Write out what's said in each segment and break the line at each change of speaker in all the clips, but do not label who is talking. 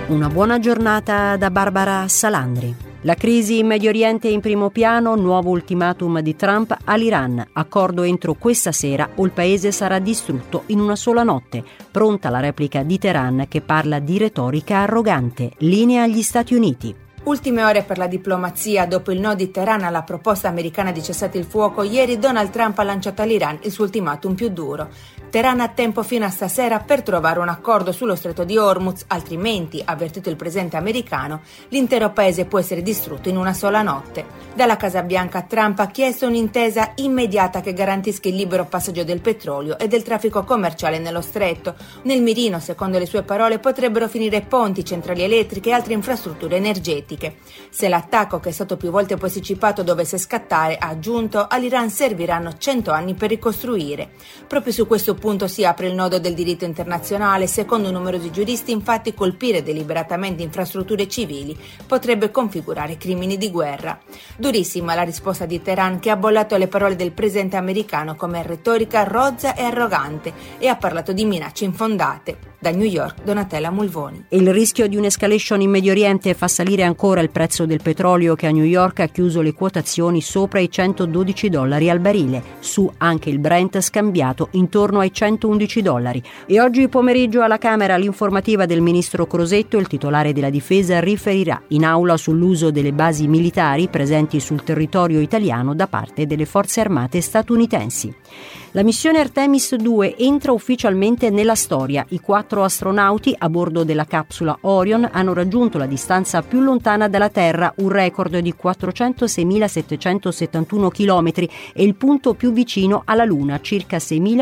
Una buona giornata da Barbara Salandri. La crisi in Medio Oriente in primo piano, nuovo ultimatum di Trump all'Iran. Accordo entro questa sera o il paese sarà distrutto in una sola notte. Pronta la replica di Teheran che parla di retorica arrogante. Linea agli Stati Uniti.
Ultime ore per la diplomazia. Dopo il no di Teheran alla proposta americana di cessate il fuoco, ieri Donald Trump ha lanciato all'Iran il suo ultimatum più duro. Teheran ha tempo fino a stasera per trovare un accordo sullo stretto di Hormuz, altrimenti, avvertito il presidente americano, l'intero paese può essere distrutto in una sola notte. Dalla Casa Bianca Trump ha chiesto un'intesa immediata che garantisca il libero passaggio del petrolio e del traffico commerciale nello stretto. Nel mirino, secondo le sue parole, potrebbero finire ponti, centrali elettriche e altre infrastrutture energetiche. Se l'attacco, che è stato più volte posticipato, dovesse scattare, ha aggiunto, all'Iran serviranno 100 anni per ricostruire. Proprio su questo punto si apre il nodo del diritto internazionale. Secondo numerosi giuristi, infatti, colpire deliberatamente infrastrutture civili potrebbe configurare crimini di guerra. Durissima la risposta di Teheran, che ha bollato le parole del presidente americano come retorica rozza e arrogante e ha parlato di minacce infondate. Da New York, Donatella Mulvoni.
Il rischio di un'escalation in Medio Oriente fa salire ancora il prezzo del petrolio, che a New York ha chiuso le quotazioni sopra i $112 al barile, su anche il Brent scambiato intorno ai $111. E oggi pomeriggio alla Camera l'informativa del ministro Crosetto, il titolare della difesa, riferirà in aula sull'uso delle basi militari presenti sul territorio italiano da parte delle forze armate statunitensi. La missione Artemis 2 entra ufficialmente nella storia. I 4 astronauti a bordo della capsula Orion hanno raggiunto la distanza più lontana dalla Terra, un record di 406.771 km, e il punto più vicino alla Luna, circa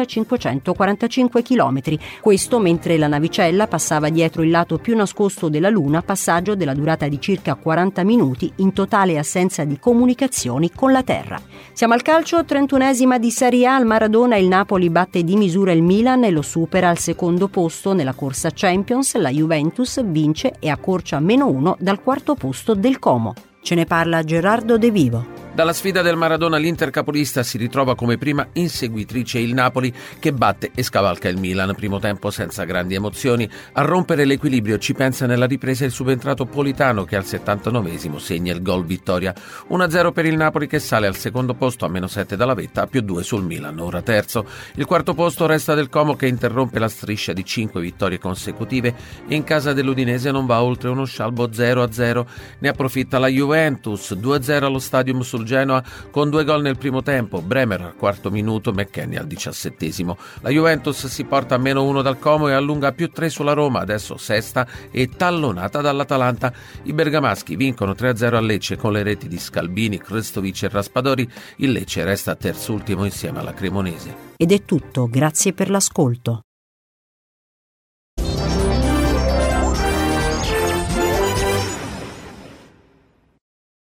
6.545 km. Questo mentre la navicella passava dietro il lato più nascosto della Luna, passaggio della durata di circa 40 minuti, in totale assenza di comunicazioni con la Terra. Siamo al calcio, 31esima di Serie A. Al Maradona il Napoli batte di misura il Milan e lo supera al secondo posto nella corsa Champions. La Juventus vince e accorcia -1 dal quarto posto del Como. Ce ne parla Gerardo De Vivo.
Dalla sfida del Maradona l'Inter capolista si ritrova come prima inseguitrice il Napoli, che batte e scavalca il Milan. Primo tempo senza grandi emozioni. A rompere l'equilibrio ci pensa nella ripresa il subentrato Politano, che al 79esimo segna il gol vittoria. 1-0 per il Napoli, che sale al secondo posto a -7 dalla vetta, a +2 sul Milan, ora terzo. Il quarto posto resta del Como, che interrompe la striscia di 5 vittorie consecutive e in casa dell'Udinese non va oltre uno scialbo 0-0. Ne approfitta la Juventus, 2-0 allo Stadium sul Genoa con 2 gol nel primo tempo, Bremer al quarto minuto, McKennie al 17esimo. La Juventus si porta a -1 dal Como e allunga a +3 sulla Roma, adesso sesta e tallonata dall'Atalanta. I bergamaschi vincono 3-0 a Lecce con le reti di Scalbini, Krstovic e Raspadori. Il Lecce resta terzultimo insieme alla Cremonese.
Ed è tutto, grazie per l'ascolto.